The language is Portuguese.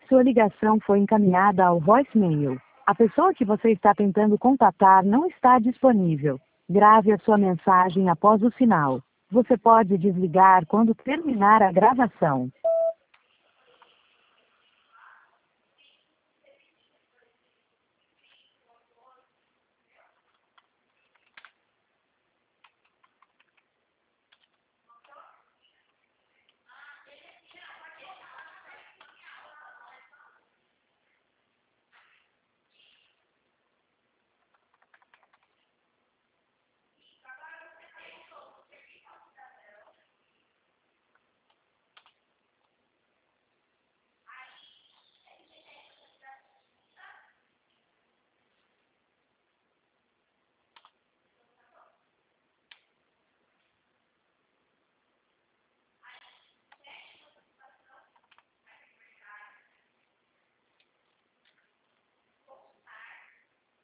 Sua ligação foi encaminhada ao voicemail. A pessoa que você está tentando contatar não está disponível. Grave a sua mensagem após o sinal. Você pode desligar quando terminar a gravação.